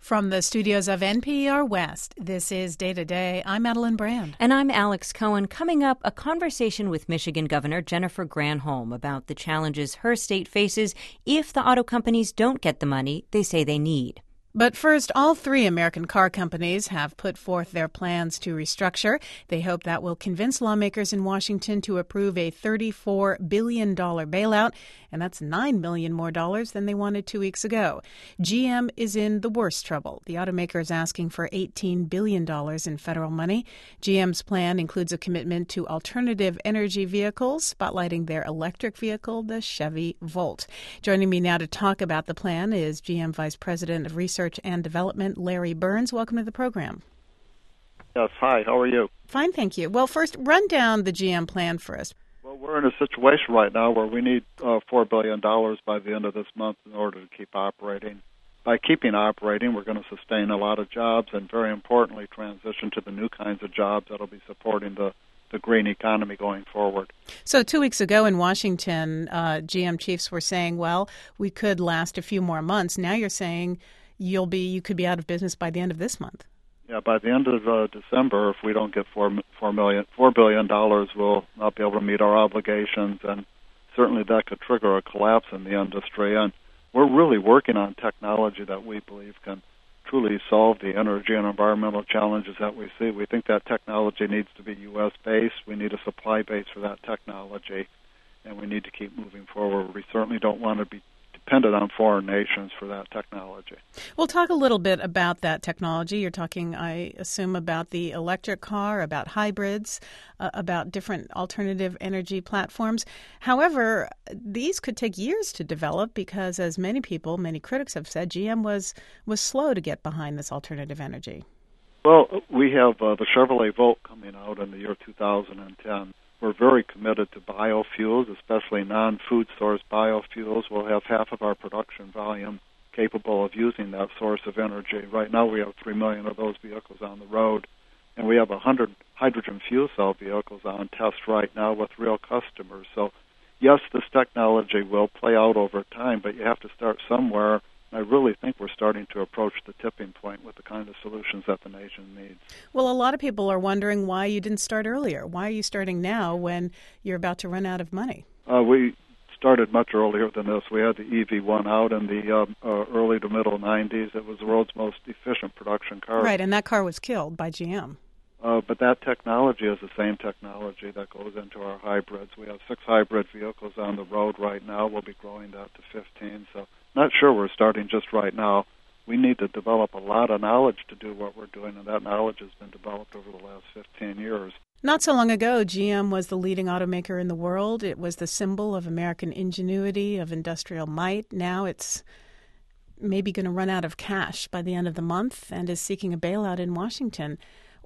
From the studios of NPR West, this is Day to Day. I'm Madeline Brand. And I'm Alex Cohen. Coming up, a conversation with Michigan Governor Jennifer Granholm about the challenges her state faces if the auto companies don't get the money they say they need. But first, all three American car companies have put forth their plans to restructure. They hope that will convince lawmakers in Washington to approve a $34 billion bailout, and that's $9 million more than they wanted 2 weeks ago. GM is in the worst trouble. The automaker is asking for $18 billion in federal money. GM's plan includes a commitment to alternative energy vehicles, spotlighting their electric vehicle, the Chevy Volt. Joining me now to talk about the plan is GM Vice President of Research and Development, Larry Burns. Welcome to the program. Yes, hi, how are you? Fine, thank you. Well, first, run down the GM plan for us. Well, we're in a situation right now where we need $4 billion by the end of this month in order to keep operating. By keeping operating, we're going to sustain a lot of jobs and, very importantly, transition to the new kinds of jobs that will be supporting the green economy going forward. So 2 weeks ago in Washington, GM chiefs were saying, well, we could last a few more months. Now you're saying you could be out of business by the end of this month. Yeah, by the end of December, if we don't get $4 billion, we'll not be able to meet our obligations, and certainly that could trigger a collapse in the industry. And we're really working on technology that we believe can truly solve the energy and environmental challenges that we see. We think that technology needs to be U.S.-based. We need a supply base for that technology, and we need to keep moving forward. We certainly don't want to be dependent on foreign nations for that technology. We'll talk a little bit about that technology. You're talking, I assume, about the electric car, about hybrids, about different alternative energy platforms. However, these could take years to develop because, as many critics have said, GM was slow to get behind this alternative energy. Well, we have the Chevrolet Volt coming out in the year 2010. We're very committed to biofuels, especially non-food source biofuels. We'll have half of our production volume capable of using that source of energy. Right now we have 3 million of those vehicles on the road, and we have 100 hydrogen fuel cell vehicles on test right now with real customers. So, yes, this technology will play out over time, but you have to start somewhere. I really think we're starting to approach the tipping point with the kind of solutions that the nation needs. Well, a lot of people are wondering why you didn't start earlier. Why are you starting now when you're about to run out of money? We started much earlier than this. We had the EV1 out in the early to middle 90s. It was the world's most efficient production car. Right, and that car was killed by GM. But that technology is the same technology that goes into our hybrids. We have 6 hybrid vehicles on the road right now. We'll be growing that to 15. So not sure we're starting just right now. We need to develop a lot of knowledge to do what we're doing, and that knowledge has been developed over the last 15 years. Not so long ago, GM was the leading automaker in the world. It was the symbol of American ingenuity, of industrial might. Now it's maybe going to run out of cash by the end of the month and is seeking a bailout in Washington.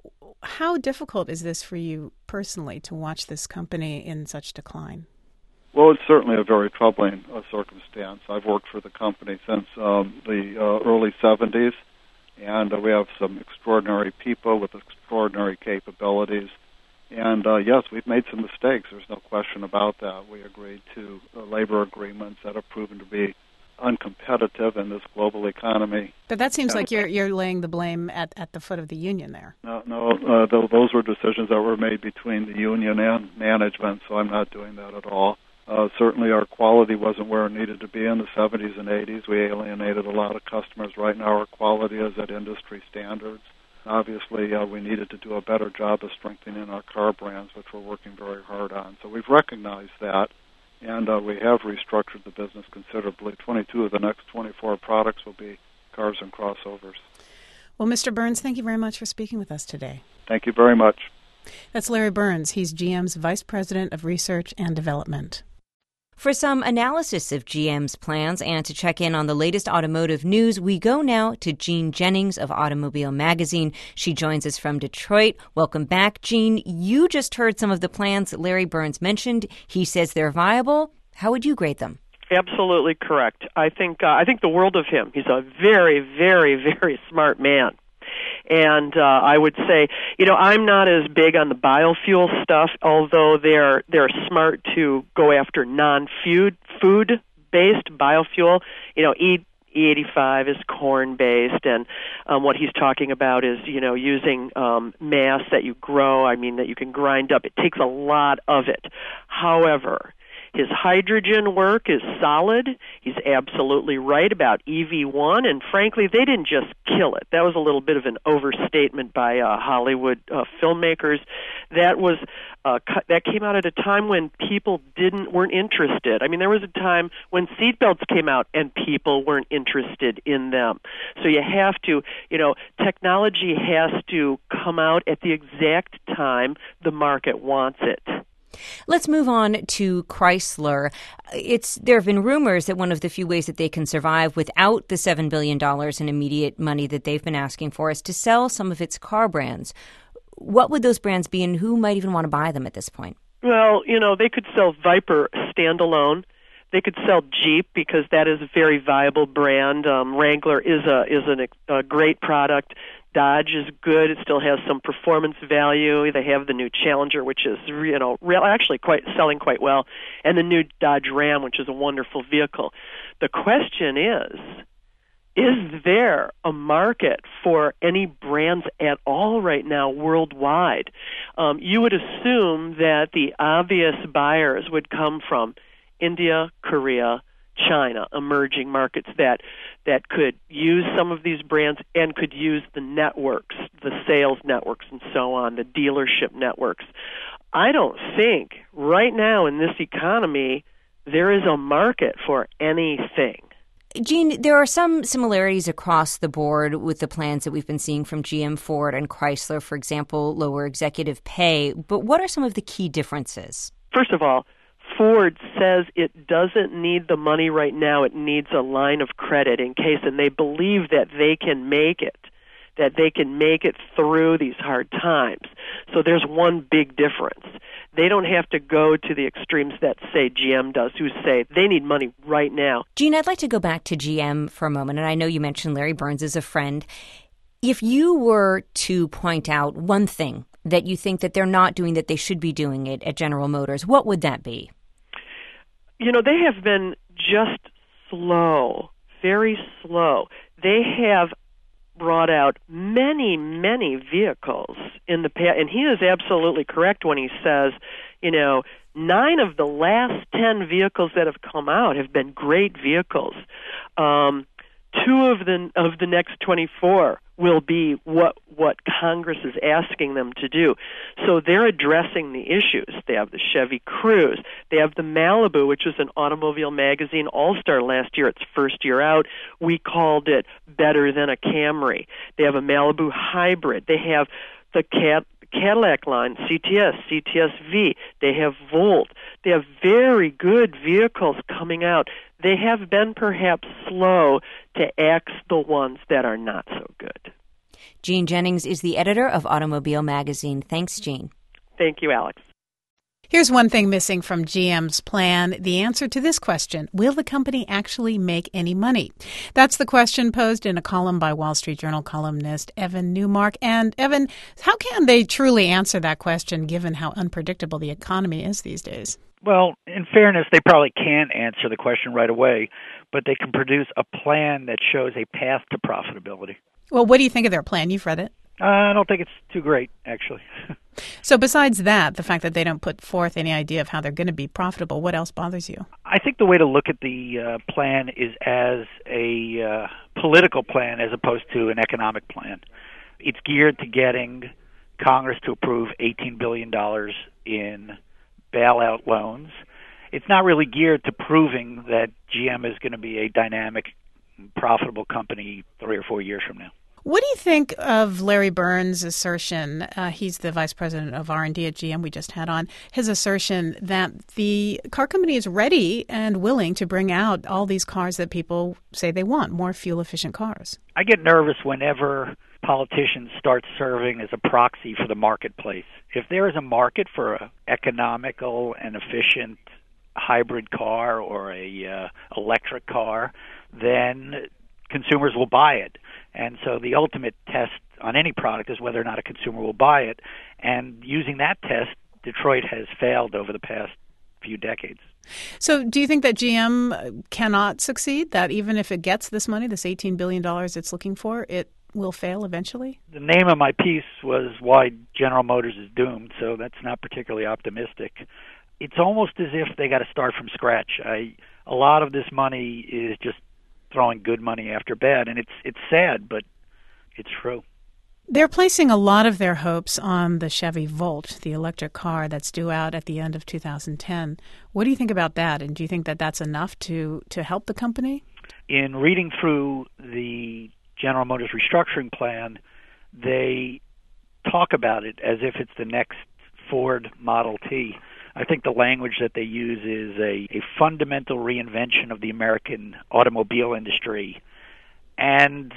How difficult is this for you personally to watch this company in such decline? Well, it's certainly a very troubling circumstance. I've worked for the company since the early 70s, and we have some extraordinary people with extraordinary capabilities. And, yes, we've made some mistakes. There's no question about that. We agreed to labor agreements that have proven to be uncompetitive in this global economy. But that seems like you're laying the blame at the foot of the union there. No, those were decisions that were made between the union and management, so I'm not doing that at all. Certainly our quality wasn't where it needed to be in the 70s and 80s. We alienated a lot of customers. Right now our quality is at industry standards. Obviously, we needed to do a better job of strengthening our car brands, which we're working very hard on. So we've recognized that, and we have restructured the business considerably. 22 of the next 24 products will be cars and crossovers. Well, Mr. Burns, thank you very much for speaking with us today. Thank you very much. That's Larry Burns. He's GM's Vice President of Research and Development. For some analysis of GM's plans and to check in on the latest automotive news, we go now to Jean Jennings of Automobile Magazine. She joins us from Detroit. Welcome back, Jean. You just heard some of the plans that Larry Burns mentioned. He says they're viable. How would you grade them? Absolutely correct. I think the world of him. He's a very, very, very smart man. And I would say, I'm not as big on the biofuel stuff, although they're smart to go after non-food-based biofuel. E85 is corn-based, and what he's talking about is, using mass that you grow, that you can grind up. It takes a lot of it. However, his hydrogen work is solid. He's absolutely right about EV1, and frankly, they didn't just kill it. That was a little bit of an overstatement by Hollywood filmmakers. That came out at a time when people weren't interested. There was a time when seatbelts came out and people weren't interested in them. So you have to, technology has to come out at the exact time the market wants it. Let's move on to Chrysler. There have been rumors that one of the few ways that they can survive without the $7 billion in immediate money that they've been asking for is to sell some of its car brands. What would those brands be, and who might even want to buy them at this point? Well, they could sell Viper standalone. They could sell Jeep because that is a very viable brand. Wrangler is a great product. Dodge is good. It still has some performance value. They have the new Challenger, which is actually selling quite well, and the new Dodge Ram, which is a wonderful vehicle. The question is there a market for any brands at all right now worldwide? You would assume that the obvious buyers would come from India, Korea, China, emerging markets that could use some of these brands and could use the networks, the sales networks and so on, the dealership networks. I don't think right now in this economy there is a market for anything. Gene, there are some similarities across the board with the plans that we've been seeing from GM, Ford, and Chrysler, for example, lower executive pay. But what are some of the key differences? First of all, Ford says it doesn't need the money right now. It needs a line of credit in case, and they believe that they can make it through these hard times. So there's one big difference. They don't have to go to the extremes that, say, GM does, who say they need money right now. Gene, I'd like to go back to GM for a moment, and I know you mentioned Larry Burns as a friend. If you were to point out one thing that you think that they're not doing that they should be doing it at General Motors, what would that be? They have been just slow, very slow. They have brought out many, many vehicles in the past, and he is absolutely correct when he says, 9 of the last 10 vehicles that have come out have been great vehicles. 2 of the next 24 will be what Congress is asking them to do. So they're addressing the issues. They have the Chevy Cruze. They have the Malibu, which was an Automobile Magazine All-Star last year, its first year out. We called it better than a Camry. They have a Malibu Hybrid. They have the Cadillac line, CTS, CTS-V. They have Volt. They have very good vehicles coming out. They have been perhaps slow to axe the ones that are not so good. Gene Jennings is the editor of Automobile Magazine. Thanks, Gene. Thank you, Alex. Here's one thing missing from GM's plan, the answer to this question. Will the company actually make any money? That's the question posed in a column by Wall Street Journal columnist Evan Newmark. And Evan, how can they truly answer that question given how unpredictable the economy is these days? Well, in fairness, they probably can't answer the question right away, but they can produce a plan that shows a path to profitability. Well, what do you think of their plan? You've read it. I don't think it's too great, actually. So besides that, the fact that they don't put forth any idea of how they're going to be profitable, what else bothers you? I think the way to look at the plan is as a political plan as opposed to an economic plan. It's geared to getting Congress to approve $18 billion in bailout loans. It's not really geared to proving that GM is going to be a dynamic, profitable company 3 or 4 years from now. What do you think of Larry Burns' assertion, he's the vice president of R&D at GM we just had on, his assertion that the car company is ready and willing to bring out all these cars that people say they want, more fuel-efficient cars? I get nervous whenever politicians start serving as a proxy for the marketplace. If there is a market for an economical and efficient hybrid car or a electric car, then consumers will buy it. And so the ultimate test on any product is whether or not a consumer will buy it. And using that test, Detroit has failed over the past few decades. So do you think that GM cannot succeed, that even if it gets this money, this $18 billion it's looking for, it will fail eventually? The name of my piece was Why General Motors is Doomed, so that's not particularly optimistic. It's almost as if they got to start from scratch. A lot of this money is just throwing good money after bad, and it's sad, but it's true. They're placing a lot of their hopes on the Chevy Volt, the electric car that's due out at the end of 2010. What do you think about that, and do you think that that's enough to help the company? In reading through the General Motors restructuring plan, they talk about it as if it's the next Ford Model T. I think the language that they use is a fundamental reinvention of the American automobile industry. And,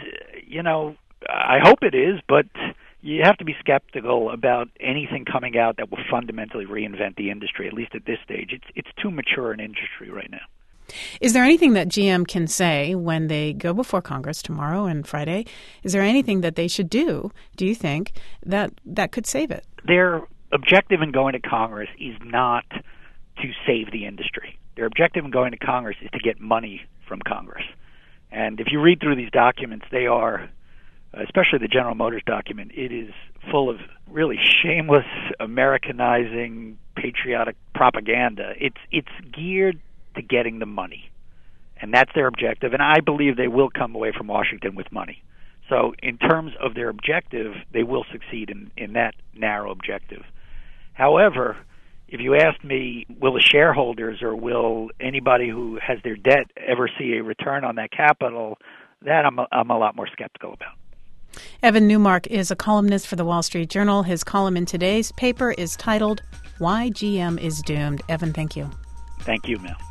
I hope it is, but you have to be skeptical about anything coming out that will fundamentally reinvent the industry, at least at this stage. It's too mature an industry right now. Is there anything that GM can say when they go before Congress tomorrow and Friday? Is there anything that they should do you think, that could save it? Their objective in going to Congress is not to save the industry. Their objective in going to Congress is to get money from Congress. And if you read through these documents, they are, especially the General Motors document, it is full of really shameless Americanizing patriotic propaganda. It's geared to getting the money, and that's their objective, and I believe they will come away from Washington with money. So in terms of their objective, they will succeed in that narrow objective. However, if you asked me, will the shareholders or will anybody who has their debt ever see a return on that capital, that I'm a lot more skeptical about. Evan Newmark is a columnist for the Wall Street Journal. His column in today's paper is titled, Why GM is Doomed. Evan, thank you. Thank you, Mel.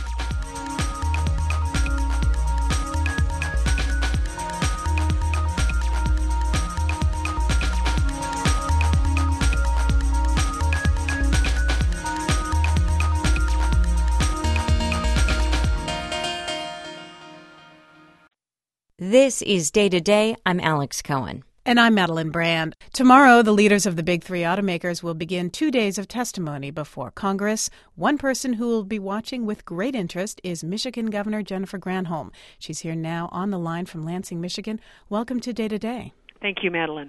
This is Day to Day. I'm Alex Cohen. And I'm Madeline Brand. Tomorrow, the leaders of the big three automakers will begin 2 days of testimony before Congress. One person who will be watching with great interest is Michigan Governor Jennifer Granholm. She's here now on the line from Lansing, Michigan. Welcome to Day to Day. Thank you, Madeline.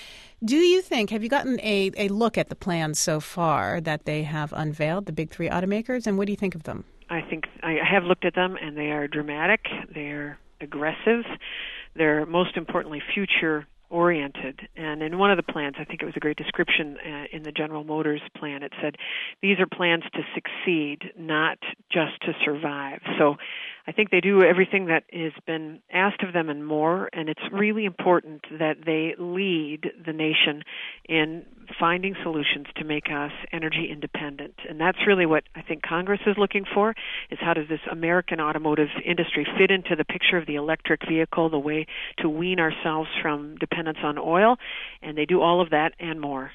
Do you think, have you gotten a look at the plans so far that they have unveiled, the big three automakers, and what do you think of them? I think I have looked at them, and they are dramatic. They're aggressive. They're, most importantly, future-oriented. And in one of the plans, I think it was a great description in the General Motors plan, it said, these are plans to succeed, not just to survive. So I think they do everything that has been asked of them and more, and it's really important that they lead the nation in finding solutions to make us energy independent. And that's really what I think Congress is looking for, is how does this American automotive industry fit into the picture of the electric vehicle, the way to wean ourselves from dependence on oil, and they do all of that and more.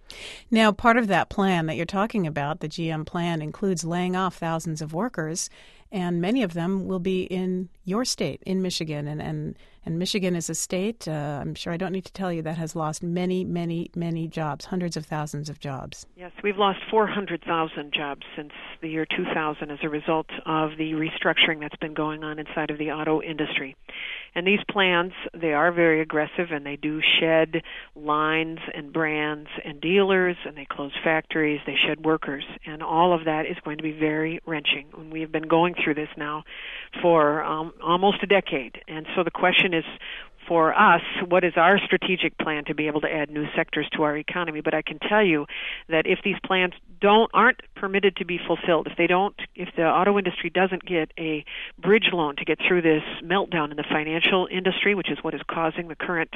Now, part of that plan that you're talking about, the GM plan, includes laying off thousands of workers, and many of them will be in your state, in Michigan. And Michigan is a state, I'm sure I don't need to tell you, that has lost many, many, many jobs, hundreds of thousands of jobs. Yes, we've lost 400,000 jobs since the year 2000 as a result of the restructuring that's been going on inside of the auto industry. And these plans, they are very aggressive, and they do shed lines and brands and dealers, and they close factories, they shed workers, and all of that is going to be very wrenching. And we have been going through this now for almost a decade. And so the question is, for us, what is our strategic plan to be able to add new sectors to our economy? But I can tell you that if these plans aren't permitted to be fulfilled, if the auto industry doesn't get a bridge loan to get through this meltdown in the financial industry, which is what is causing the current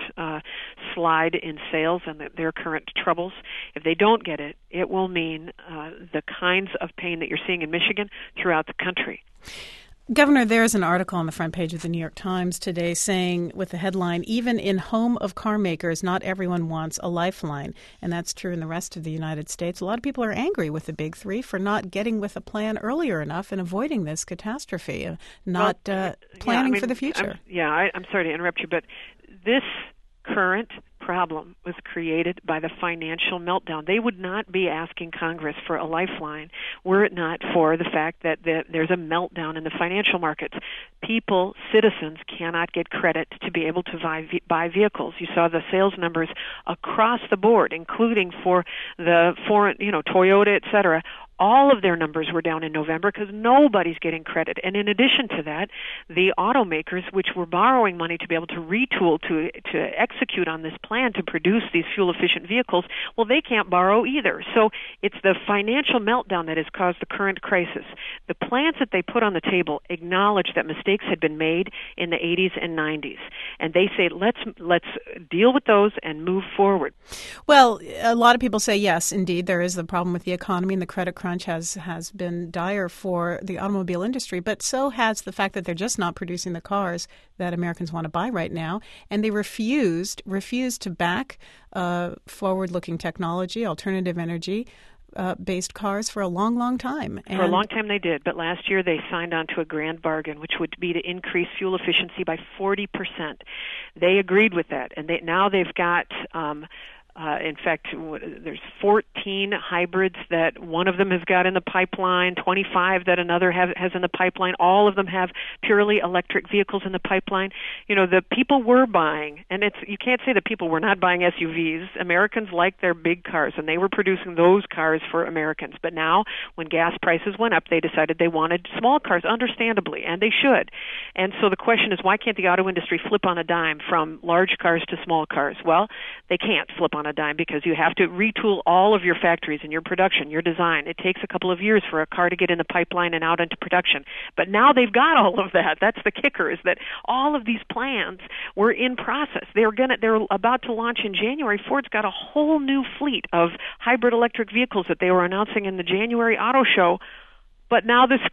slide in sales and their current troubles, if they don't get it, it will mean the kinds of pain that you're seeing in Michigan throughout the country. Governor, there's an article on the front page of the New York Times today saying, with the headline, even in home of car makers, not everyone wants a lifeline. And that's true in the rest of the United States. A lot of people are angry with the big three for not getting with a plan earlier enough and avoiding this catastrophe, planning for the future. I'm sorry to interrupt you, but this current problem was created by the financial meltdown. They would not be asking Congress for a lifeline were it not for the fact that there's a meltdown in the financial markets. People, citizens, cannot get credit to be able to buy vehicles. You saw the sales numbers across the board, including for the foreign, Toyota, et cetera. All of their numbers were down in November because nobody's getting credit. And in addition to that, the automakers, which were borrowing money to be able to retool to execute on this plan to produce these fuel-efficient vehicles, well, they can't borrow either. So it's the financial meltdown that has caused the current crisis. The plans that they put on the table acknowledge that mistakes had been made in the 80s and 90s. And they say, let's deal with those and move forward. Well, a lot of people say, yes, indeed, there is the problem with the economy, and the credit crunch has been dire for the automobile industry, but so has the fact that they're just not producing the cars that Americans want to buy right now, and they refused to back forward-looking technology, alternative energy, based cars for a long, long time. For a long time they did, but last year they signed on to a grand bargain, which would be to increase fuel efficiency by 40%. They agreed with that, and now they've got... in fact, there's 14 hybrids that one of them has got in the pipeline, 25 that another has in the pipeline. All of them have purely electric vehicles in the pipeline. The people were buying, and you can't say that people were not buying SUVs. Americans like their big cars, and they were producing those cars for Americans. But now, when gas prices went up, they decided they wanted small cars, understandably, and they should. And so the question is, why can't the auto industry flip on a dime from large cars to small cars? Well, they can't flip on a dime because you have to retool all of your factories and your production, your design. It takes a couple of years for a car to get in the pipeline and out into production. But now they've got all of that. That's the kicker, is that all of these plans were in process. They're about to launch in January. Ford's got a whole new fleet of hybrid electric vehicles that they were announcing in the January auto show. But now this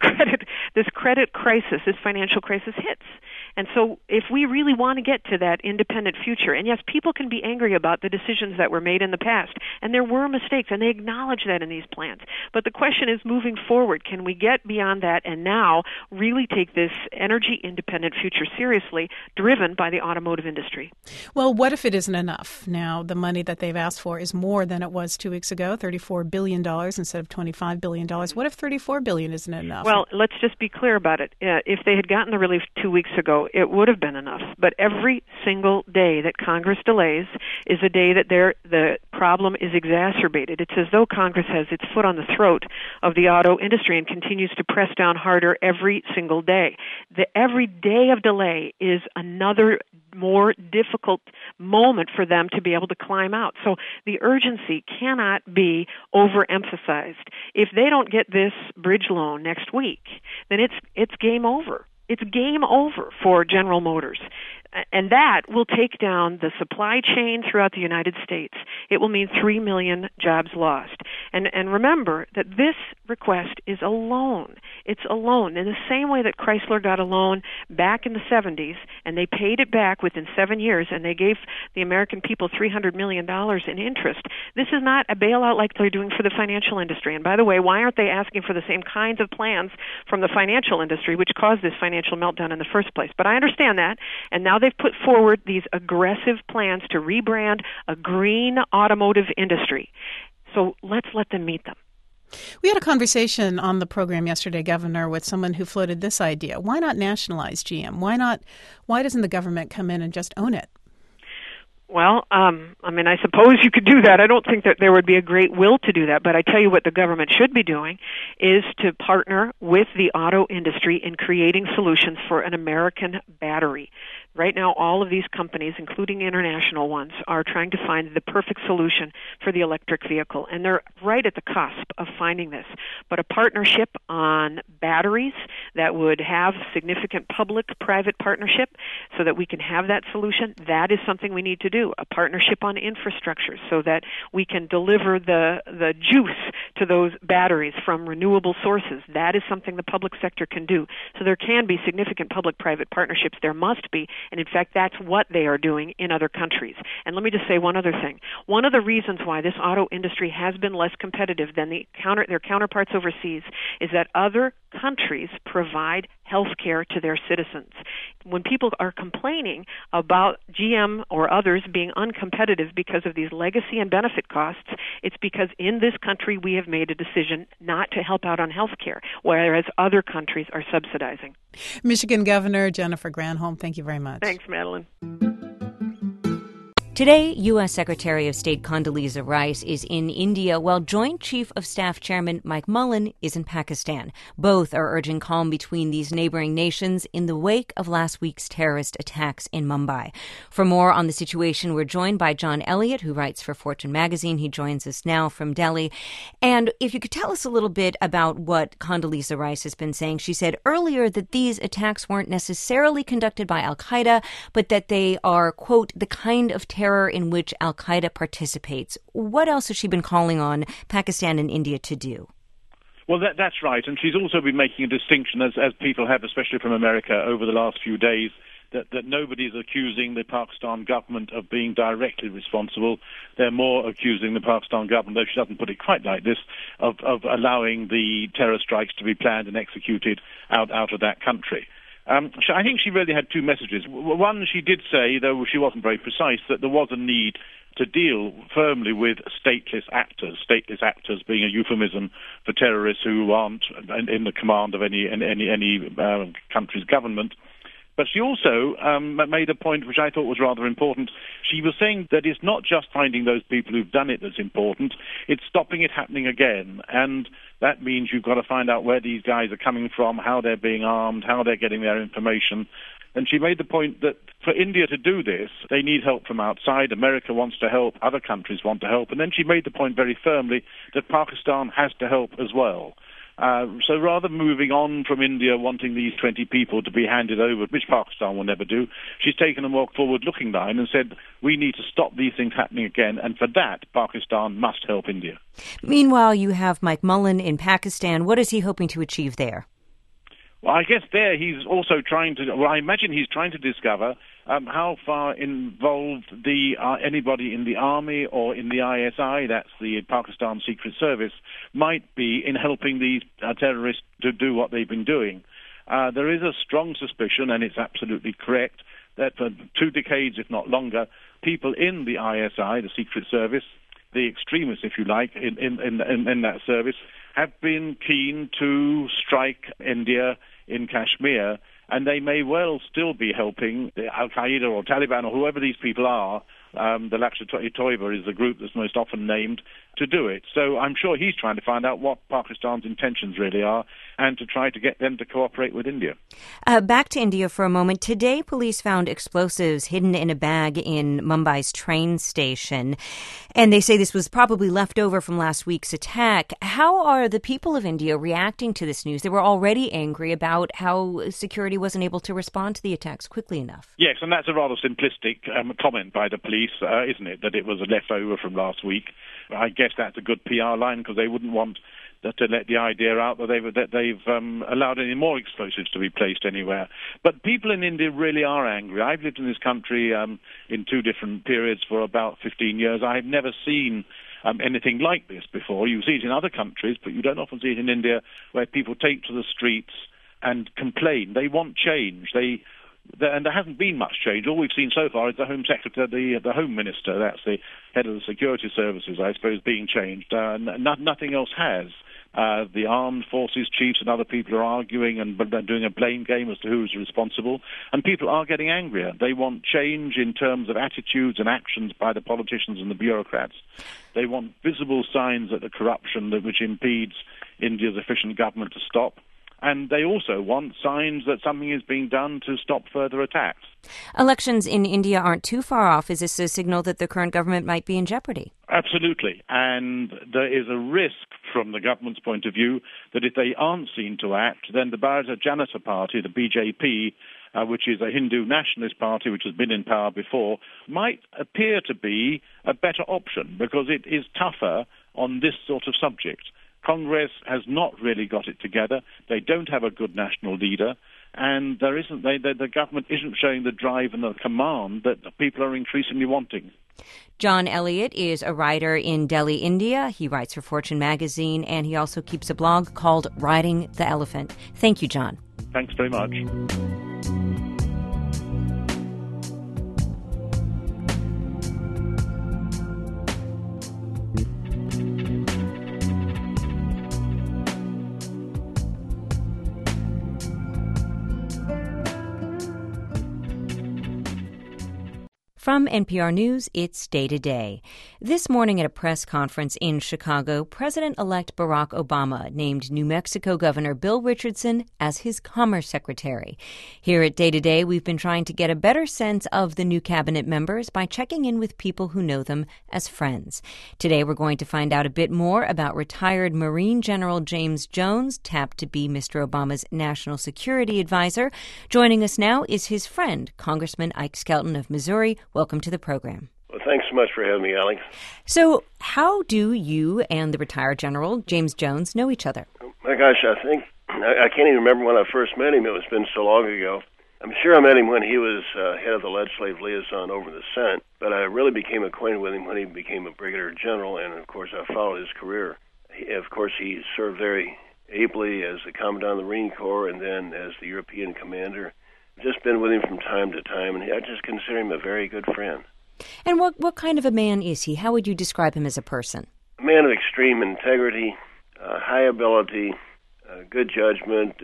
credit crisis, this financial crisis hits. And so if we really want to get to that independent future, and yes, people can be angry about the decisions that were made in the past, and there were mistakes, and they acknowledge that in these plans. But the question is, moving forward, can we get beyond that and now really take this energy-independent future seriously, driven by the automotive industry? Well, what if it isn't enough? Now, the money that they've asked for is more than it was 2 weeks ago, $34 billion instead of $25 billion. What if $34 billion isn't enough? Well, let's just be clear about it. If they had gotten the relief 2 weeks ago, it would have been enough. But every single day that Congress delays is a day that the problem is exacerbated. It's as though Congress has its foot on the throat of the auto industry and continues to press down harder every single day. Every day of delay is another more difficult moment for them to be able to climb out. So the urgency cannot be overemphasized. If they don't get this bridge loan next week, then it's game over. It's game over for General Motors. And that will take down the supply chain throughout the United States. It will mean 3 million jobs lost. And remember that this request is a loan. It's a loan. In the same way that Chrysler got a loan back in the 70s, and they paid it back within 7 years, and they gave the American people $300 million in interest. This is not a bailout like they're doing for the financial industry. And by the way, why aren't they asking for the same kinds of plans from the financial industry, which caused this financial meltdown in the first place? But I understand that, and now they've put forward these aggressive plans to rebrand a green automotive industry. So let's let them meet them. We had a conversation on the program yesterday, Governor, with someone who floated this idea. Why not nationalize GM? Why doesn't the government come in and just own it? Well, I suppose you could do that. I don't think that there would be a great will to do that, but I tell you what the government should be doing is to partner with the auto industry in creating solutions for an American battery. Right now, all of these companies, including international ones, are trying to find the perfect solution for the electric vehicle, and they're right at the cusp of finding this. But a partnership on batteries that would have significant public-private partnership so that we can have that solution, that is something we need to do. A partnership on infrastructure so that we can deliver the juice to those batteries from renewable sources. That is something the public sector can do. So there can be significant public-private partnerships. There must be. And in fact, that's what they are doing in other countries. And let me just say one other thing. One of the reasons why this auto industry has been less competitive than their counterparts overseas is that other countries provide provide health care to their citizens. When people are complaining about GM or others being uncompetitive because of these legacy and benefit costs, it's because in this country we have made a decision not to help out on health care, whereas other countries are subsidizing. Michigan Governor Jennifer Granholm, thank you very much. Thanks, Madeline. Today, U.S. Secretary of State Condoleezza Rice is in India, while Joint Chief of Staff Chairman Mike Mullen is in Pakistan. Both are urging calm between these neighboring nations in the wake of last week's terrorist attacks in Mumbai. For more on the situation, we're joined by John Elliott, who writes for Fortune magazine. He joins us now from Delhi. And if you could tell us a little bit about what Condoleezza Rice has been saying. She said earlier that these attacks weren't necessarily conducted by al-Qaeda, but that they are, quote, the kind of terror in which al-Qaeda participates. What else has she been calling on Pakistan and India to do? Well, that's right. And she's also been making a distinction, as people have, especially from America, over the last few days, that nobody's accusing the Pakistan government of being directly responsible. They're more accusing the Pakistan government, though she doesn't put it quite like this, of allowing the terror strikes to be planned and executed out of that country. I think she really had two messages. One, she did say, though she wasn't very precise, that there was a need to deal firmly with stateless actors being a euphemism for terrorists who aren't in the command of any country's government. But she also made a point which I thought was rather important. She was saying that it's not just finding those people who've done it that's important, it's stopping it happening again. And that means you've got to find out where these guys are coming from, how they're being armed, how they're getting their information. And she made the point that for India to do this, they need help from outside. America wants to help, other countries want to help. And then she made the point very firmly that Pakistan has to help as well. So rather than moving on from India wanting these 20 people to be handed over, which Pakistan will never do, she's taken a more forward-looking line and said, we need to stop these things happening again, and for that, Pakistan must help India. Meanwhile, you have Mike Mullen in Pakistan. What is he hoping to achieve there? Well, I guess there he's also I imagine he's trying to discover how far involved anybody in the army or in the ISI, that's the Pakistan Secret Service, might be in helping these terrorists to do what they've been doing. There is a strong suspicion, and it's absolutely correct, that for 2 decades, if not longer, people in the ISI, the Secret Service, the extremists, if you like, in that service, have been keen to strike India in Kashmir, and they may well still be helping the Al-Qaeda or Taliban or whoever these people are. The Lashkar-e-Toiba is the group that's most often named, to do it. So I'm sure he's trying to find out what Pakistan's intentions really are and to try to get them to cooperate with India. Back to India for a moment. Today, police found explosives hidden in a bag in Mumbai's train station, and they say this was probably left over from last week's attack. How are the people of India reacting to this news? They were already angry about how security wasn't able to respond to the attacks quickly enough. Yes, and that's a rather simplistic comment by the police, isn't it, that it was left over from last week. I guess that's a good PR line because they wouldn't want to let the idea out that they've allowed any more explosives to be placed anywhere. But people in India really are angry. I've lived in this country in 2 different periods for about 15 years. I've never seen anything like this before. You see it in other countries, but you don't often see it in India, where people take to the streets and complain. They want change. And there hasn't been much change. All we've seen so far is the Home Secretary, the Home Minister, that's the head of the security services, I suppose, being changed. Nothing else has. The armed forces chiefs and other people are arguing and doing a blame game as to who's responsible. And people are getting angrier. They want change in terms of attitudes and actions by the politicians and the bureaucrats. They want visible signs that the corruption which impedes India's efficient government to stop. And they also want signs that something is being done to stop further attacks. Elections in India aren't too far off. Is this a signal that the current government might be in jeopardy? Absolutely. And there is a risk from the government's point of view that if they aren't seen to act, then the Bharatiya Janata Party, the BJP, which is a Hindu nationalist party which has been in power before, might appear to be a better option because it is tougher on this sort of subject. Congress has not really got it together. They don't have a good national leader, and the government isn't showing the drive and the command that people are increasingly wanting. John Elliott is a writer in Delhi, India. He writes for Fortune magazine, and he also keeps a blog called Riding the Elephant. Thank you, John. Thanks very much. From NPR News, it's Day to Day. This morning at a press conference in Chicago, President-elect Barack Obama named New Mexico Governor Bill Richardson as his Commerce Secretary. Here at Day to Day, we've been trying to get a better sense of the new cabinet members by checking in with people who know them as friends. Today, we're going to find out a bit more about retired Marine General James Jones, tapped to be Mr. Obama's national security advisor. Joining us now is his friend, Congressman Ike Skelton of Missouri. Welcome to the program. Well, thanks so much for having me, Alex. So, how do you and the retired General James Jones know each other? My gosh, I can't even remember when I first met him. It's been so long ago. I'm sure I met him when he was head of the legislative liaison over the Senate, but I really became acquainted with him when he became a brigadier general, and of course I followed his career. He served very ably as the commandant of the Marine Corps and then as the European commander. Just been with him from time to time, and I just consider him a very good friend. And what kind of a man is he? How would you describe him as a person? A man of extreme integrity, high ability, good judgment,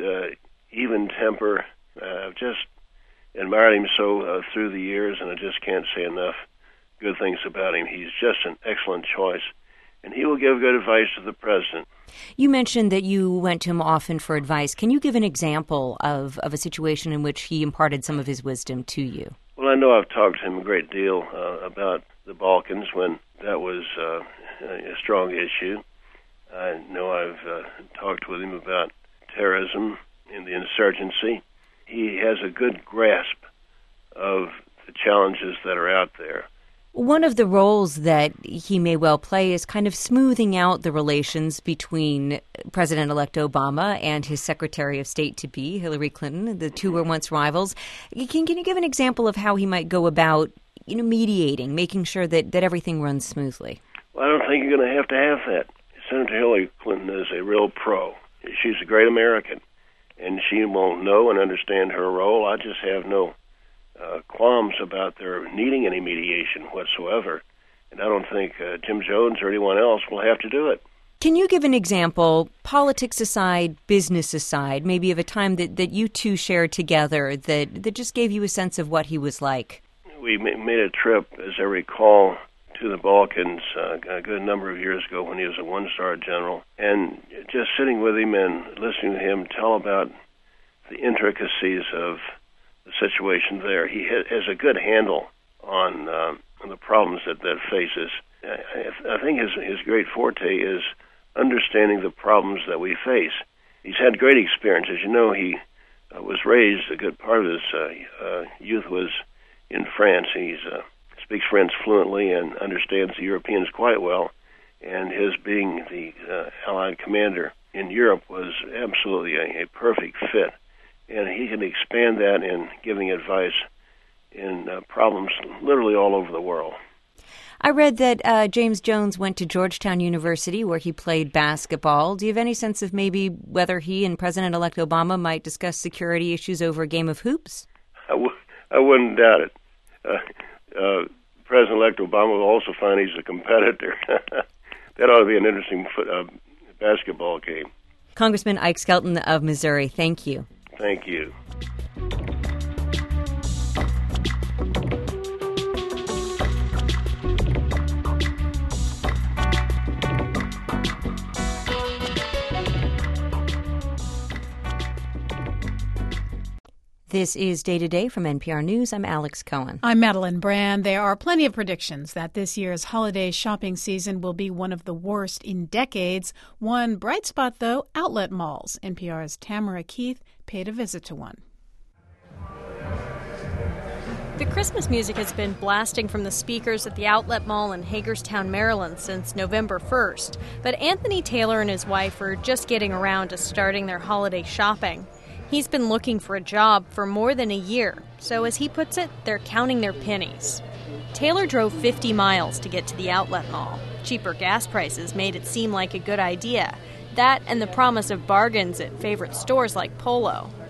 even temper. I've just admired him so through the years, and I just can't say enough good things about him. He's just an excellent choice, and he will give good advice to the president. You mentioned that you went to him often for advice. Can you give an example of a situation in which he imparted some of his wisdom to you? Well, I know I've talked to him a great deal about the Balkans when that was a strong issue. I know I've talked with him about terrorism and the insurgency. He has a good grasp of the challenges that are out there. One of the roles that he may well play is kind of smoothing out the relations between President-elect Obama and his Secretary of State-to-be, Hillary Clinton. The two were once rivals. Can you give an example of how he might go about, mediating, making sure that everything runs smoothly? Well, I don't think you're going to have that. Senator Hillary Clinton is a real pro. She's a great American, and she will know and understand her role. I just have no qualms about their needing any mediation whatsoever. And I don't think Jim Jones or anyone else will have to do it. Can you give an example, politics aside, business aside, maybe of a time that you two shared together that just gave you a sense of what he was like? We made a trip, as I recall, to the Balkans a good number of years ago when he was a one-star general. And just sitting with him and listening to him tell about the intricacies of the situation there. He has a good handle on the problems that faces. I think his great forte is understanding the problems that we face. He's had great experience. As you know, he was raised, a good part of his youth was in France. He speaks French fluently and understands the Europeans quite well. And his being the Allied commander in Europe was absolutely a perfect fit. And he can expand that in giving advice in problems literally all over the world. I read that James Jones went to Georgetown University where he played basketball. Do you have any sense of maybe whether he and President-elect Obama might discuss security issues over a game of hoops? I wouldn't doubt it. President-elect Obama will also find he's a competitor. That ought to be an interesting basketball game. Congressman Ike Skelton of Missouri, thank you. Thank you. This is Day to Day from NPR News. I'm Alex Cohen. I'm Madeline Brand. There are plenty of predictions that this year's holiday shopping season will be one of the worst in decades. One bright spot, though, outlet malls. NPR's Tamara Keith paid a visit to one. The Christmas music has been blasting from the speakers at the Outlet Mall in Hagerstown, Maryland since November 1st. But Anthony Taylor and his wife are just getting around to starting their holiday shopping. He's been looking for a job for more than a year, so as he puts it, they're counting their pennies. Taylor drove 50 miles to get to the outlet mall. Cheaper gas prices made it seem like a good idea. That and the promise of bargains at favorite stores like Polo.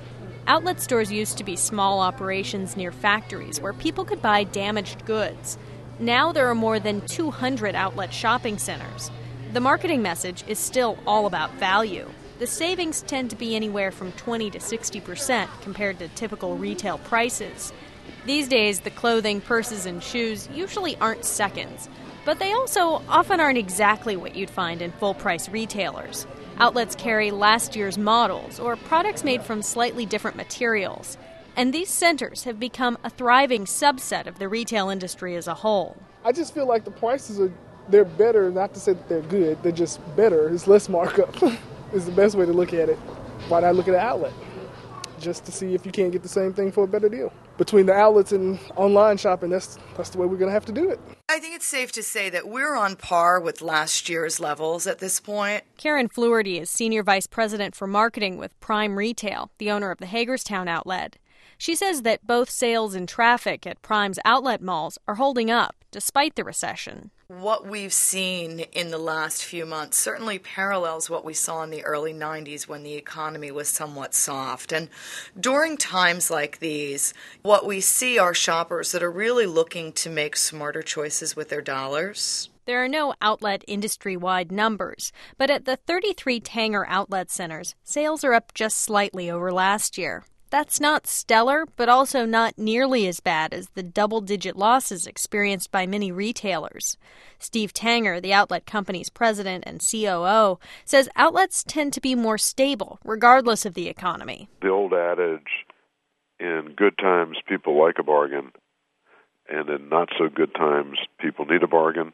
Outlet stores used to be small operations near factories where people could buy damaged goods. Now there are more than 200 outlet shopping centers. The marketing message is still all about value. The savings tend to be anywhere from 20 to 60% compared to typical retail prices. These days, the clothing, purses, and shoes usually aren't seconds, but they also often aren't exactly what you'd find in full-price retailers. Outlets carry last year's models or products made from slightly different materials. And these centers have become a thriving subset of the retail industry as a whole. I just feel like the prices they're better, not to say that they're good, they're just better. It's less markup is the best way to look at it. Why not look at an outlet? Just to see if you can't get the same thing for a better deal. Between the outlets and online shopping, that's the way we're going to have to do it. I think it's safe to say that we're on par with last year's levels at this point. Karen Fluharty is Senior Vice President for Marketing with Prime Retail, the owner of the Hagerstown outlet. She says that both sales and traffic at Prime's outlet malls are holding up despite the recession. What we've seen in the last few months certainly parallels what we saw in the early 90s when the economy was somewhat soft. And during times like these, what we see are shoppers that are really looking to make smarter choices with their dollars. There are no outlet industry-wide numbers, but at the 33 Tanger outlet centers, sales are up just slightly over last year. That's not stellar, but also not nearly as bad as the double-digit losses experienced by many retailers. Steve Tanger, the outlet company's president and COO, says outlets tend to be more stable, regardless of the economy. The old adage, in good times, people like a bargain, and in not-so-good times, people need a bargain,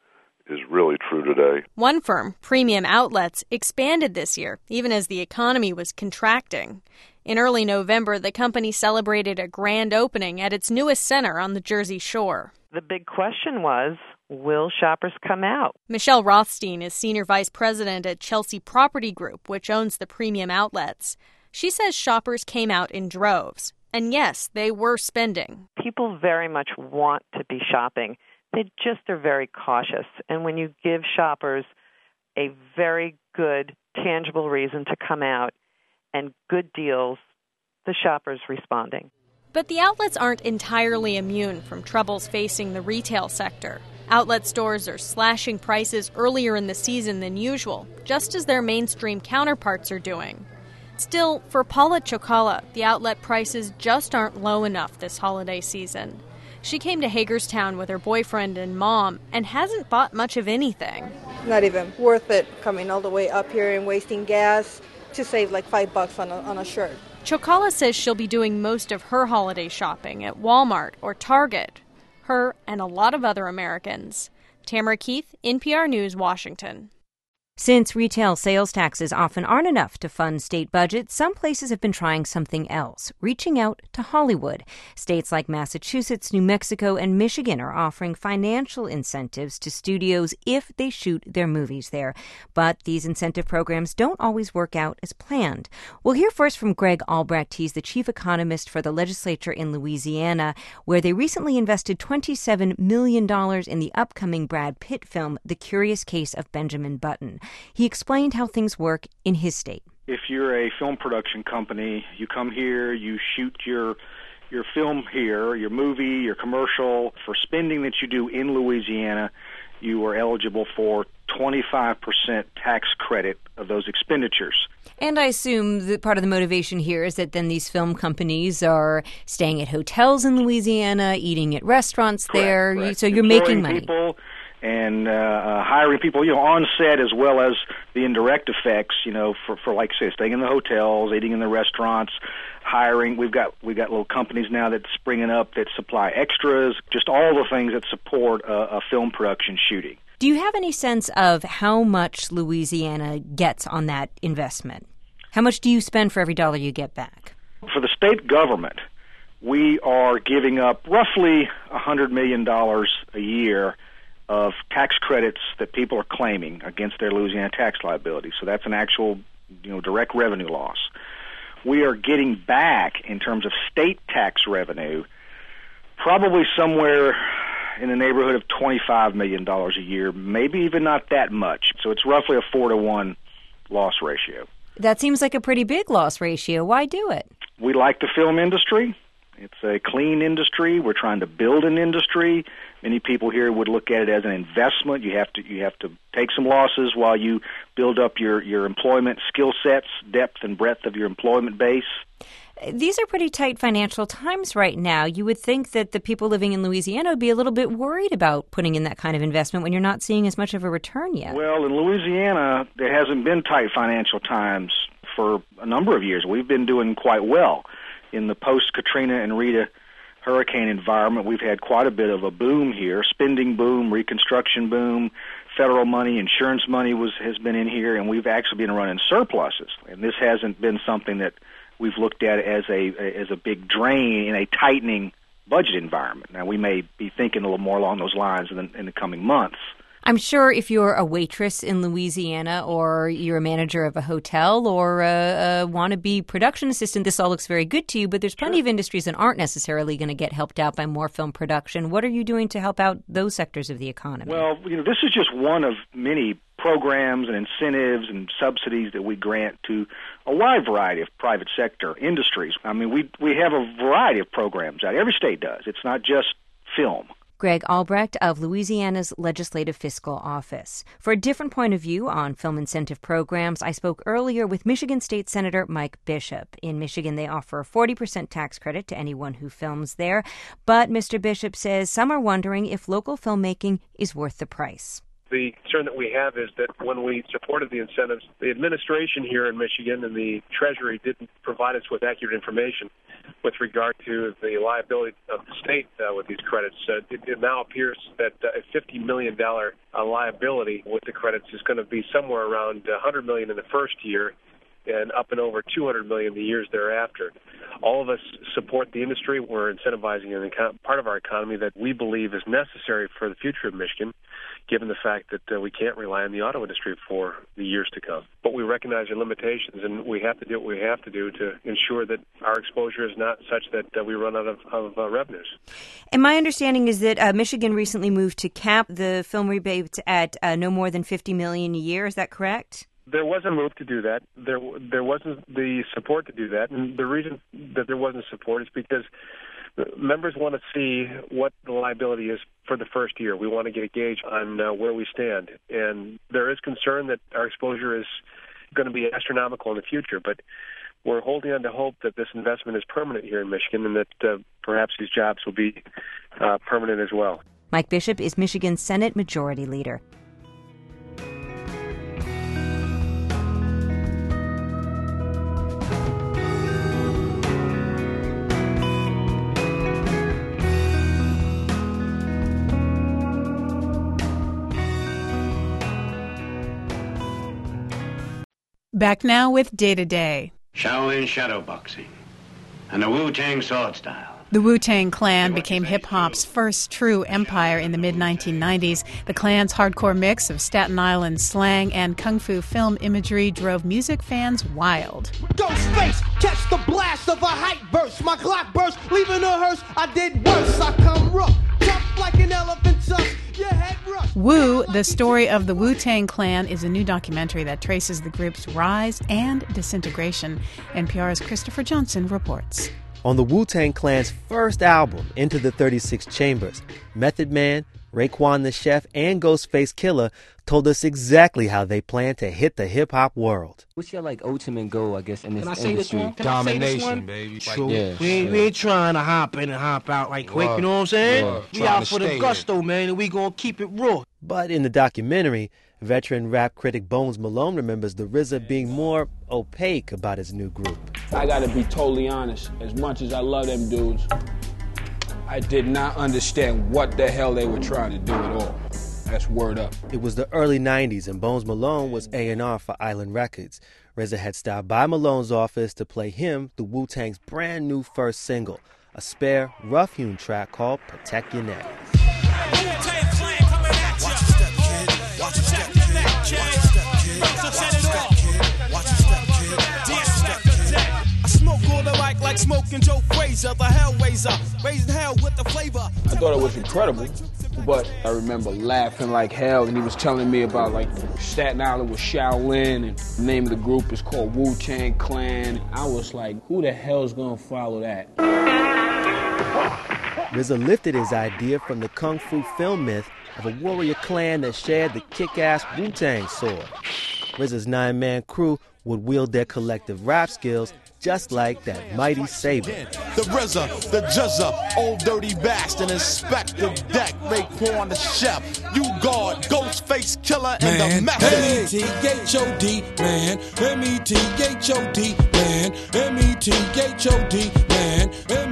is really true today. One firm, Premium Outlets, expanded this year, even as the economy was contracting. In early November, the company celebrated a grand opening at its newest center on the Jersey Shore. The big question was, will shoppers come out? Michelle Rothstein is Senior Vice President at Chelsea Property Group, which owns the Premium Outlets. She says shoppers came out in droves. And yes, they were spending. People very much want to be shopping. They just are very cautious. And when you give shoppers a very good, tangible reason to come out and good deals, the shopper's responding. But the outlets aren't entirely immune from troubles facing the retail sector. Outlet stores are slashing prices earlier in the season than usual, just as their mainstream counterparts are doing. Still, for Paula Chokala, the outlet prices just aren't low enough this holiday season. She came to Hagerstown with her boyfriend and mom and hasn't bought much of anything. Not even worth it coming all the way up here and wasting gas to save like $5 on a shirt. Chokala says she'll be doing most of her holiday shopping at Walmart or Target. Her and a lot of other Americans. Tamara Keith, NPR News, Washington. Since retail sales taxes often aren't enough to fund state budgets, some places have been trying something else, reaching out to Hollywood. States like Massachusetts, New Mexico, and Michigan are offering financial incentives to studios if they shoot their movies there. But these incentive programs don't always work out as planned. We'll hear first from Greg Albrecht. He's the chief economist for the legislature in Louisiana, where they recently invested $27 million in the upcoming Brad Pitt film, The Curious Case of Benjamin Button. He explained how things work in his state. If you're a film production company, you come here, you shoot your film here, your movie, your commercial. For spending that you do in Louisiana, you are eligible for 25% tax credit of those expenditures. And I assume that part of the motivation here is that then these film companies are staying at hotels in Louisiana, eating at restaurants there, correct. So you're making money. People and hiring people, on set, as well as the indirect effects, for like say, staying in the hotels, eating in the restaurants, hiring. We've got little companies now that's springing up that supply extras, just all the things that support a film production shooting. Do you have any sense of how much Louisiana gets on that investment? How much do you spend for every dollar you get back? For the state government, we are giving up roughly $100 million a year of tax credits that people are claiming against their Louisiana tax liability. So that's an actual, direct revenue loss. We are getting back, in terms of state tax revenue, probably somewhere in the neighborhood of $25 million a year, maybe even not that much. So it's roughly a 4-to-1 loss ratio. That seems like a pretty big loss ratio. Why do it? We like the film industry. It's a clean industry. We're trying to build an industry. Many people here would look at it as an investment. You have to take some losses while you build up your employment skill sets, depth and breadth of your employment base. These are pretty tight financial times right now. You would think that the people living in Louisiana would be a little bit worried about putting in that kind of investment when you're not seeing as much of a return yet. Well, in Louisiana, there hasn't been tight financial times for a number of years. We've been doing quite well. In the post-Katrina and Rita hurricane environment, we've had quite a bit of a boom here, spending boom, reconstruction boom, federal money, insurance money has been in here, and we've actually been running surpluses. And this hasn't been something that we've looked at as a big drain in a tightening budget environment. Now, we may be thinking a little more along those lines in the coming months. I'm sure if you're a waitress in Louisiana or you're a manager of a hotel or a wannabe production assistant, this all looks very good to you, but there's plenty of industries that aren't necessarily going to get helped out by more film production. What are you doing to help out those sectors of the economy? Well, this is just one of many programs and incentives and subsidies that we grant to a wide variety of private sector industries. I mean, we have a variety of programs out. Every state does. It's not just film. Greg Albrecht of Louisiana's Legislative Fiscal Office. For a different point of view on film incentive programs, I spoke earlier with Michigan State Senator Mike Bishop. In Michigan, they offer a 40% tax credit to anyone who films there. But Mr. Bishop says some are wondering if local filmmaking is worth the price. The concern that we have is that when we supported the incentives, the administration here in Michigan and the Treasury didn't provide us with accurate information with regard to the liability of the state with these credits. It now appears that a $50 million liability with the credits is going to be somewhere around $100 million in the first year and up and over $200 million the years thereafter. All of us support the industry. We're incentivizing a part of our economy that we believe is necessary for the future of Michigan, given the fact that we can't rely on the auto industry for the years to come. But we recognize our limitations, and we have to do what we have to do to ensure that our exposure is not such that we run out of revenues. And my understanding is that Michigan recently moved to cap the film rebates at no more than $50 million a year. Is that correct? There was a move to do that. There wasn't the support to do that, and the reason that there wasn't support is because members want to see what the liability is for the first year. We want to get a gauge on where we stand, and there is concern that our exposure is going to be astronomical in the future, but we're holding on to hope that this investment is permanent here in Michigan and that perhaps these jobs will be permanent as well. Mike Bishop is Michigan's Senate Majority Leader. Back now with Day to Day. Shaolin shadowboxing and the Wu-Tang sword style. The Wu-Tang Clan became hip-hop's first true empire in the mid-1990s. The Clan's hardcore mix of Staten Island slang and kung fu film imagery drove music fans wild. Ghostface, catch the blast of a hype burst. My clock burst, leaving a hearse. I did worse. I come rough, tough like an elephant tusk. Your head rush. Wu, the story of the Wu-Tang Clan, is a new documentary that traces the group's rise and disintegration. NPR's Christopher Johnson reports. On the Wu-Tang Clan's first album, Into the 36 Chambers, Method Man, Raekwon the Chef, and Ghostface Killah told us exactly how they plan to hit the hip-hop world. What's your ultimate goal, I guess, in this industry? Can I say this one? Domination, baby. True. Yeah, we ain't trying to hop in and hop out quick, you know what I'm saying? We out for the gusto, man, and we gonna keep it raw. But in the documentary, veteran rap critic Bones Malone remembers the RZA being more opaque about his new group. I gotta be totally honest. As much as I love them dudes, I did not understand what the hell they were trying to do at all. That's word up. It was the early 90s, and Bones Malone was A&R for Island Records. RZA had stopped by Malone's office to play him the Wu-Tang's brand new first single, a spare, rough-hewn track called Protect Your Neck. Like smoking Joe Frazier, the Hellraiser, raising hell with the flavor. I thought it was incredible But I remember laughing like hell, and he was telling me about like Staten Island was Shaolin, and the name of the group is called Wu-Tang Clan. I was like, who the hell's gonna follow that? RZA lifted his idea from the Kung Fu film myth of a warrior clan that shared the kick-ass Wu-Tang sword. RZA's 9-man crew would wield their collective rap skills just like that mighty saber. The RZA, the Juzza, Old Dirty Bastard, Inspector Deck, Raekwon the Chef, you guard, Ghostface Killer, and the Method. M-E-T-H-O-D, man, M-E-T-H-O-D, man, M-E-T-H-O-D, man,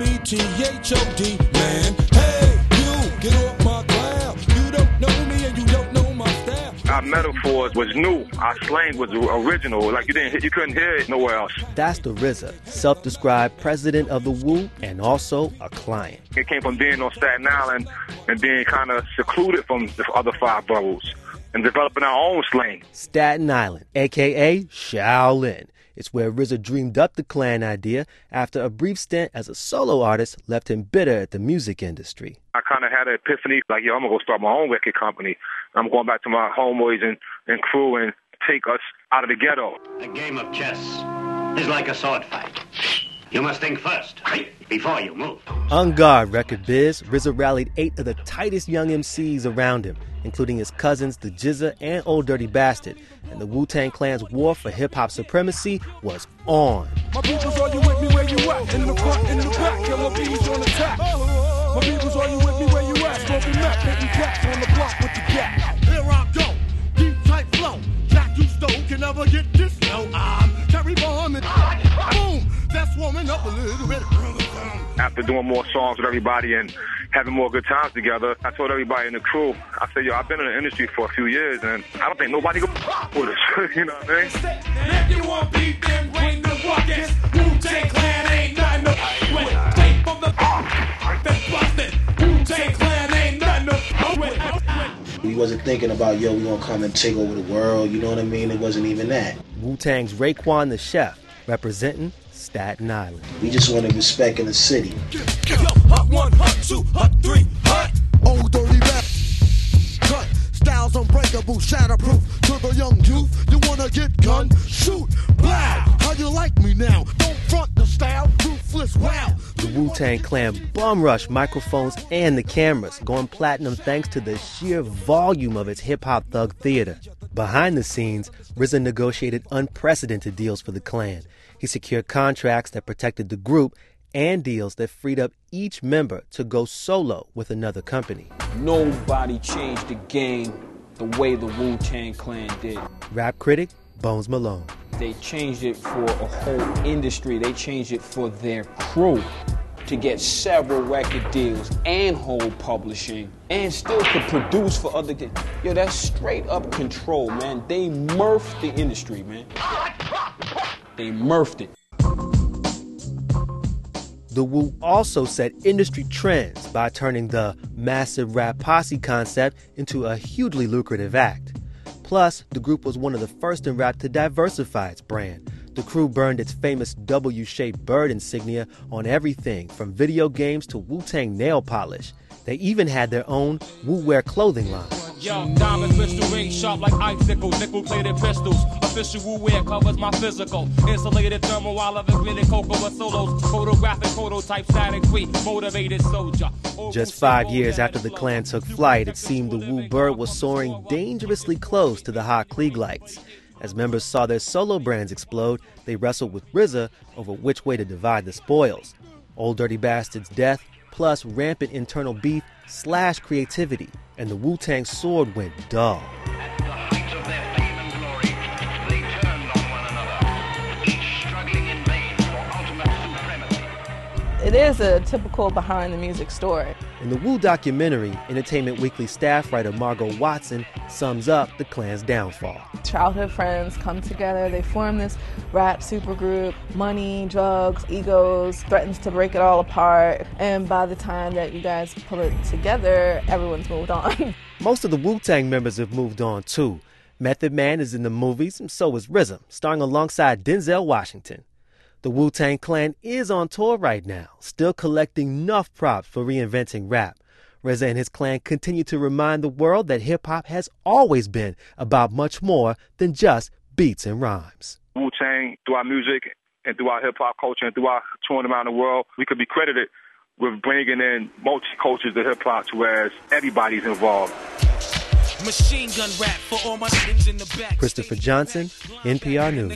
M-E-T-H-O-D, man. Hey, you, get off my ground. You don't know me and you don't know my style. Our metaphors was new. Our slang was original. Like you couldn't hear it nowhere else. That's the RZA, self-described president of the Wu and also a client. It came from being on Staten Island and being kind of secluded from the other 5 boroughs and developing our own slang. Staten Island, a.k.a. Shaolin. It's where RZA dreamed up the clan idea after a brief stint as a solo artist left him bitter at the music industry. I kind of had an epiphany, like, yo, I'm going to go start my own record company. I'm going back to my homeboys and crew and take us out of the ghetto. A game of chess is like a sword fight. You must think first, before you move. On guard, record biz, RZA rallied 8 of the tightest young MCs around him, including his cousins, the GZA and Old Dirty Bastard. And the Wu-Tang Clan's war for hip-hop supremacy was on. My peoples, are you with me where you at? In the front, in the back, killer bees on attack. My peoples, are you with me where you at? Smoking meth, hitting cats on the block with the cat. Here I go, deep tight flow. Jack you stole can never get this low. I'm Terry Bomb and boom, that's warming up a little bit. After doing more songs with everybody and having more good times together, I told everybody in the crew, I said, yo, I've been in the industry for a few years, and I don't think nobody can with us. You know what I mean? If you want beef, then bring the buckets. Wu-Tang Clan ain't nothing to with. Take from the that's busted. Wu-Tang Clan ain't nothing to with. We wasn't thinking about, yo, we gonna come and take over the world, you know what I mean? It wasn't even that. Wu-Tang's Raekwon the Chef, representing Staten Island. We just wanted respect in the city. Yo, hot 1, hot 2, hot 3, hot. Old dirty rap. Cut. Styles unbreakable, shatterproof. To the young youth, you wanna get gun? Shoot. Blow. How you like me now? Don't front the style. Ruthless, wow. The Wu-Tang Clan bum rushed microphones and the cameras, going platinum thanks to the sheer volume of its hip-hop thug theater. Behind the scenes, RZA negotiated unprecedented deals for the clan. He secured contracts that protected the group and deals that freed up each member to go solo with another company. Nobody changed the game the way the Wu-Tang Clan did. Rap critic Bones Malone. They changed it for a whole industry. They changed it for their crew to get several record deals and hold publishing and still to produce for other kids. Yo, that's straight up control, man. They murphed the industry, man. They murphed it. The Wu also set industry trends by turning the massive rap posse concept into a hugely lucrative act. Plus, the group was one of the first in rap to diversify its brand. The crew burned its famous W-shaped bird insignia on everything from video games to Wu-Tang nail polish. They even had their own Wu-wear clothing line. Yo, diamond pistol ring sharp like icicles, nickel-plated pistols. Official Wu-wear covers my physical. Insulated thermal while I've been cocoa with solos. Photographic prototype, static free, motivated soldier. Just 5 years after the clan took flight, it seemed the Wu bird was soaring dangerously close to the hot Klieg lights. As members saw their solo brands explode, they wrestled with RZA over which way to divide the spoils. Old Dirty Bastard's death, plus rampant internal beef / creativity, and the Wu-Tang sword went dull. It is a typical behind-the-music story. In the Wu documentary, Entertainment Weekly staff writer Margot Watson sums up the clan's downfall. Childhood friends come together, they form this rap supergroup. Money, drugs, egos, threatens to break it all apart. And by the time that you guys pull it together, everyone's moved on. Most of the Wu-Tang members have moved on too. Method Man is in the movies, and so is RZA, starring alongside Denzel Washington. The Wu-Tang Clan is on tour right now, still collecting enough props for reinventing rap. RZA and his clan continue to remind the world that hip-hop has always been about much more than just beats and rhymes. Wu-Tang, through our music and through our hip-hop culture and through our touring around the world, we could be credited with bringing in multi-cultures to hip-hop to where everybody's involved. Machine gun rap for all my niggas in the back. Christopher Johnson, NPR News.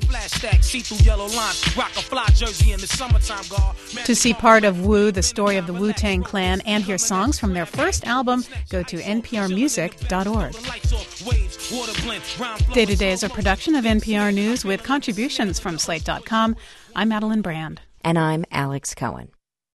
To see part of Wu, the story of the Wu-Tang Clan, and hear songs from their first album, go to nprmusic.org. Day to Day is a production of NPR News with contributions from Slate.com. I'm Madeline Brand. And I'm Alex Cohen.